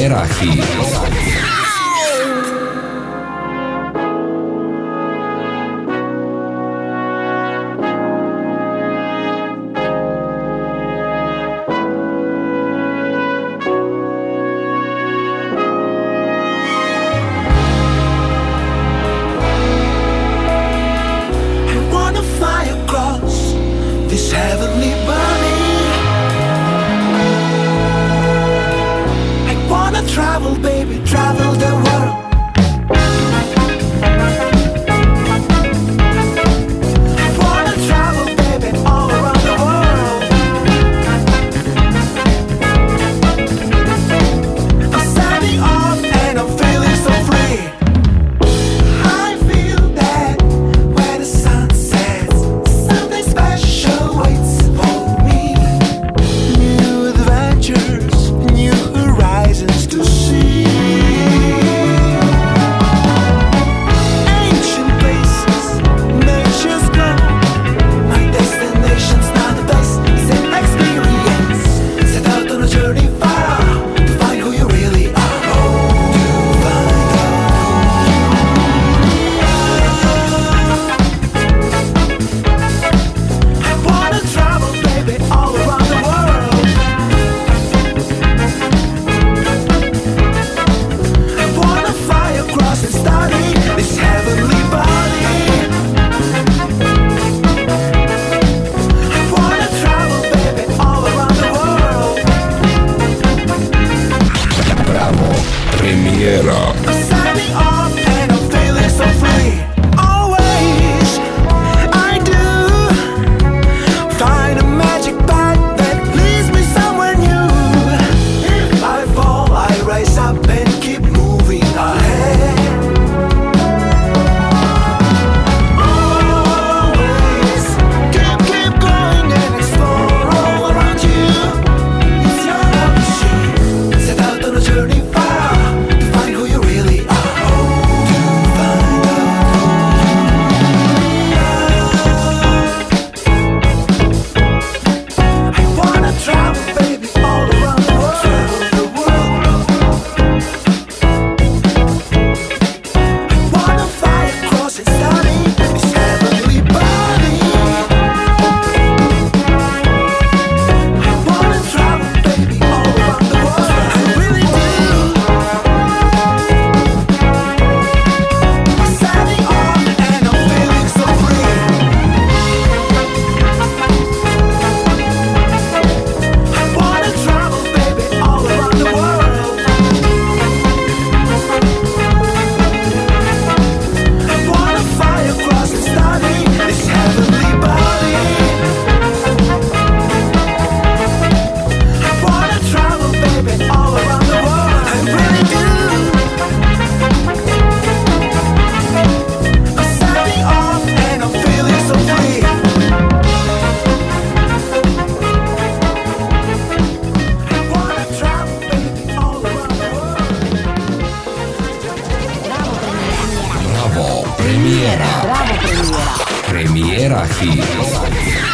Premiera Hit. Travel, baby, travel the world. I wanna travel, baby, all around the world. I'm standing up and I'm feeling so free. I feel that when the sun sets, something special waits for me. New adventures, new horizons to see. Ancient places, nature's gone. My destination's not a place, it's an experience. Set out on a journey far to find who you really are. To find out who you are. I wanna travel, baby, all around the world. I wanna fly across and study this heavenly body. I wanna travel, baby, all around the world. Bravo, Premiera. I'm standing up and I'm feeling so free. Always, I do find a magic path that leads me somewhere new. If I fall, I rise up and keep moving ahead. Always keep going and explore all around you. It's your machine. Set out on a journey far to find who you really are. To find out who you are. I wanna travel, baby, all around the world. I wanna fly across and study this heavenly body. I wanna travel, baby, all around the world. I really do. I'm standing up and I'm feeling so free. I wanna travel, baby, all around the world. I wanna fly across and study this heavenly body. I wanna travel, baby, all around the world. I really do. I'm standing up and I'm feeling so free. I wanna travel, baby, all around the world. Bravo, Premiera. Premiera Hit.